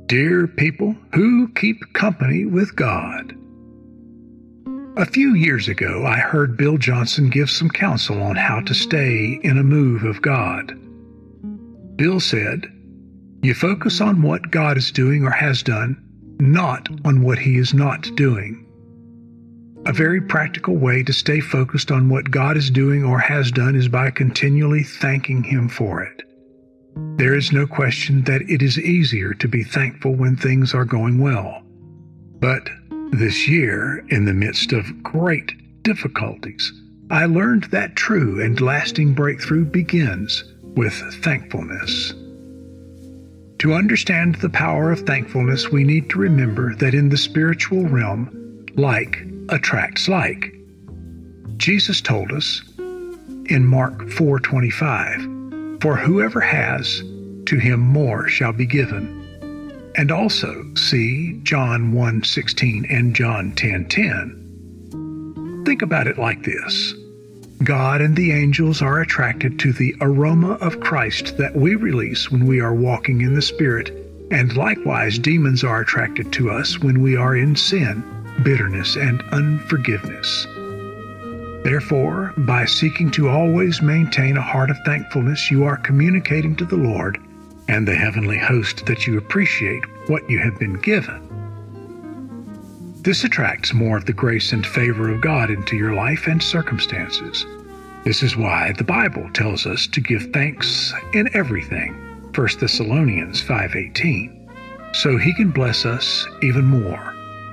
Dear people who keep company with God. A few years ago, I heard Bill Johnson give some counsel on how to stay in a move of God. Bill said, "You focus on what God is doing or has done, not on what He is not doing." A very practical way to stay focused on what God is doing or has done is by continually thanking Him for it. There is no question that it is easier to be thankful when things are going well. But this year, in the midst of great difficulties, I learned that true and lasting breakthrough begins with thankfulness. To understand the power of thankfulness, we need to remember that in the spiritual realm, like attracts like. Jesus told us in Mark 4:25, "For whoever has, to him more shall be given." And also see John 1:16 and John 10:10. Think about it like this. God and the angels are attracted to the aroma of Christ that we release when we are walking in the Spirit, and likewise demons are attracted to us when we are in sin, bitterness, and unforgiveness. Therefore, by seeking to always maintain a heart of thankfulness, you are communicating to the Lord and the heavenly host that you appreciate what you have been given. This attracts more of the grace and favor of God into your life and circumstances. This is why the Bible tells us to give thanks in everything, 1 Thessalonians 5:18, so He can bless us even more.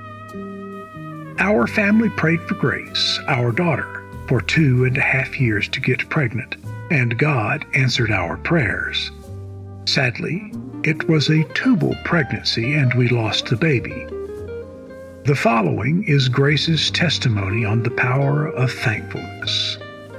Our family prayed for Grace, our daughter, for 2.5 years to get pregnant, and God answered our prayers. Sadly, it was a tubal pregnancy and we lost the baby. The following is Grace's testimony on the power of thankfulness.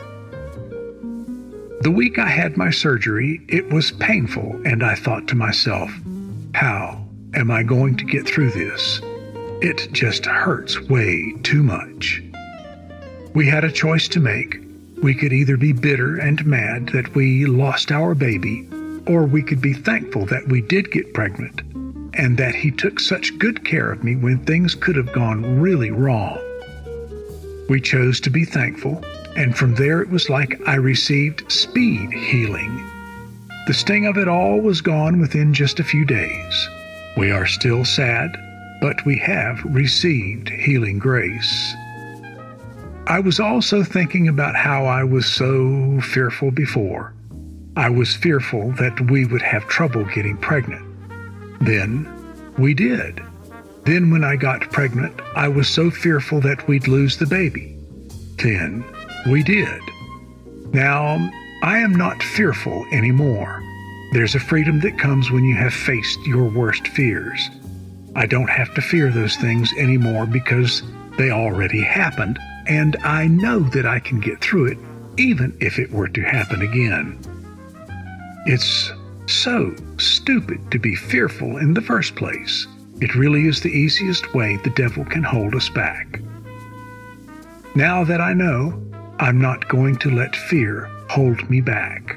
The week I had my surgery, it was painful, and I thought to myself, how am I going to get through this? It just hurts way too much. We had a choice to make. We could either be bitter and mad that we lost our baby, or we could be thankful that we did get pregnant, and that He took such good care of me when things could have gone really wrong. We chose to be thankful, and from there it was like I received speed healing. The sting of it all was gone within just a few days. We are still sad, but we have received healing grace. I was also thinking about how I was so fearful before. I was fearful that we would have trouble getting pregnant. Then we did. Then when I got pregnant, I was so fearful that we'd lose the baby. Then we did. Now, I am not fearful anymore. There's a freedom that comes when you have faced your worst fears. I don't have to fear those things anymore because they already happened, and I know that I can get through it even if it were to happen again. It's so stupid to be fearful in the first place. It really is the easiest way the devil can hold us back. Now that I know, I'm not going to let fear hold me back.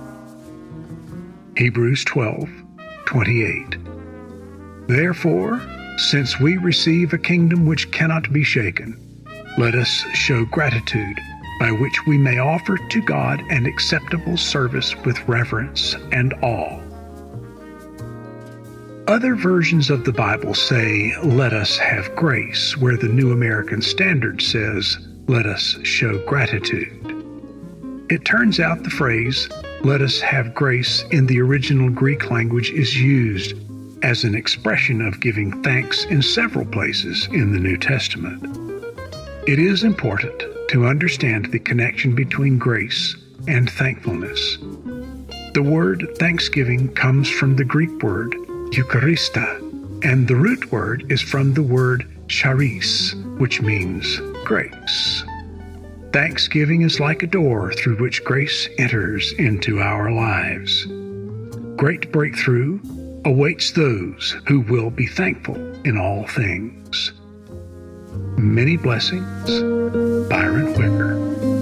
Hebrews 12:28. Therefore, since we receive a kingdom which cannot be shaken, let us show gratitude, by which we may offer to God an acceptable service with reverence and awe. Other versions of the Bible say, let us have grace, where the New American Standard says, let us show gratitude. It turns out the phrase, let us have grace, in the original Greek language is used as an expression of giving thanks in several places in the New Testament. It is important to understand the connection between grace and thankfulness. The word thanksgiving comes from the Greek word Eucharista, and the root word is from the word charis, which means grace. Thanksgiving is like a door through which grace enters into our lives. Great breakthrough awaits those who will be thankful in all things. Many blessings, Byron Wicker.